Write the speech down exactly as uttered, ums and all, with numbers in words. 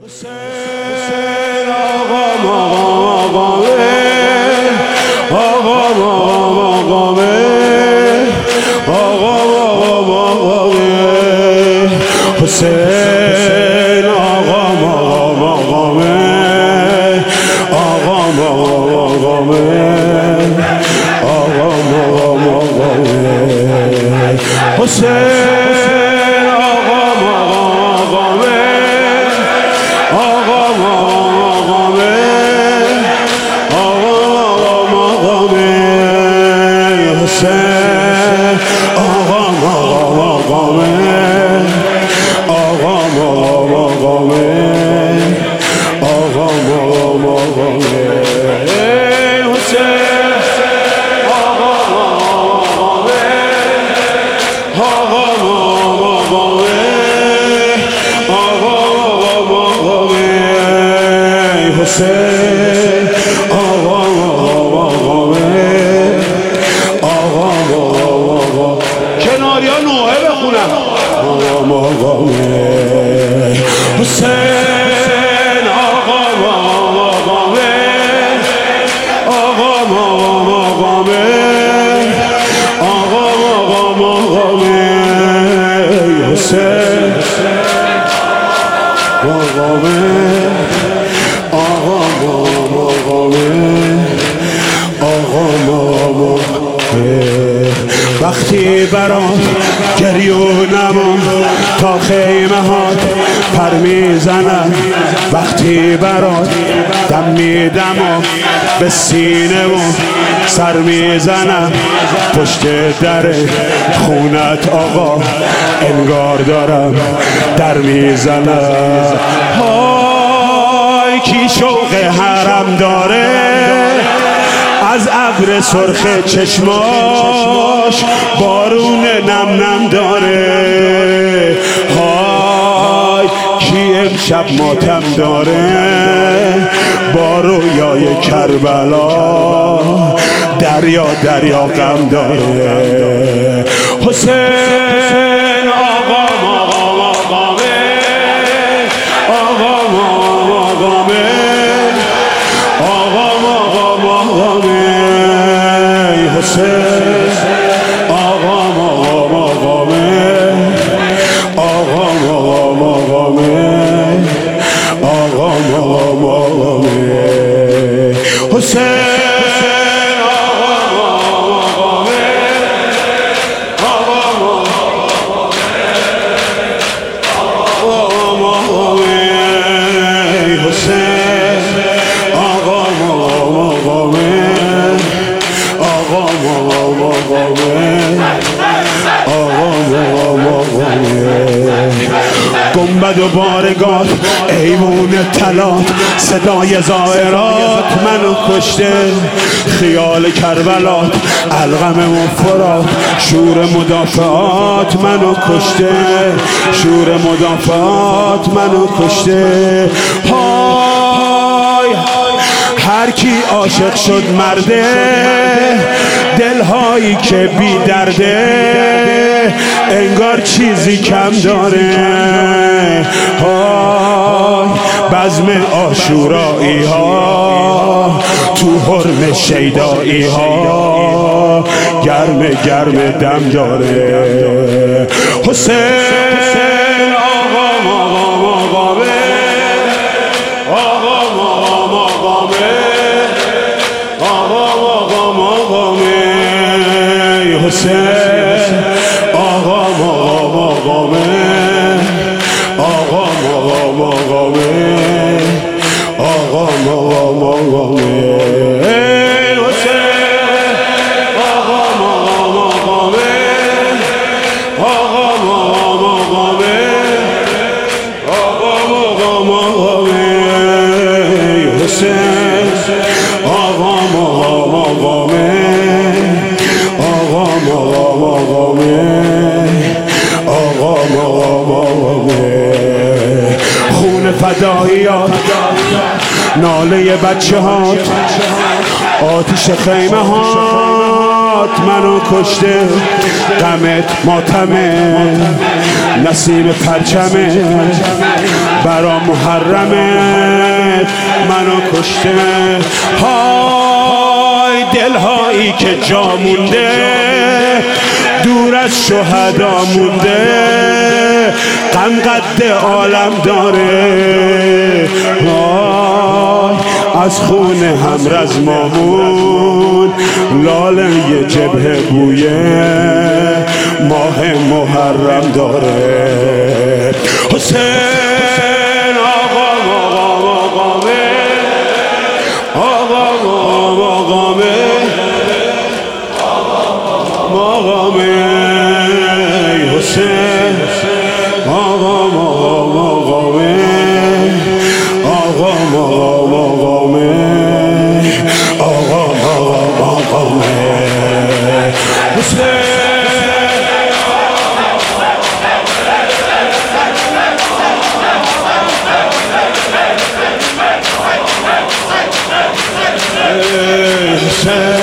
حسین آقا مقامه آقا مقامه آقا مقامه حسین آقا مقامه آقا مقامه آقا مقامه حسین کناریا نوعه بخونم آقا مقامه حسین آقا مقامه آقا مقامه آقا مقامه حسین مقامه آقا مقامه آقا مقامه وقتی برات گریونم تا خیمه هات پر میزنم وقتی برات دم میدم به سینه و سر میزنم پشت در خونت آقا انگار دارم در میزنم های کی شوق حرم داره از ابر سرخ چشماش بارون نم نم داره های کی امشب ماتم داره با رویای کربلا دریا دریا غم داره حسین آقا مقامه آقا مقامه آقا مقامه حسین آقا مقامه آقا مقامه آقا مقامه حسین گنبد و بارگاه ایوون طلات صدای زائرات منو کشته خیال کربلات القم و فرات شور مدافعات منو کشته شور مدافعات منو کشته های هر کی عاشق شد مرده دلهایی که بی درده انگار چیزی کم داره های بزم عاشورایی ها تو حرم شیدایی ها گرم گرم دم داره حسین آقا مقامه آقا مقامه آقا مقامه حسین آقا مقامه آقا مقامه آقا مقامه حسین آقا مقامه آقا مقامه آقا مقامه حسین آقا مقامه آقا مقامه آقا مقامه خون فداییات ناله بچه هات آتش خیمه هات منو کشته غمت ماتمه نسیم پرچمه برا محرمت منو کشته. های دلهایی که جا مونده دور از شهدا مونده، غم قد عالم داره. های از خون همرز مامون لاله یه جبهه بویه ماه محرم داره. حسین آقا مقام آقامه، آقا مقام آقامه، مقامه حسین آقا مقام آقامه، آقا مقام آقامه، آقا مقام آقامه حسین. Say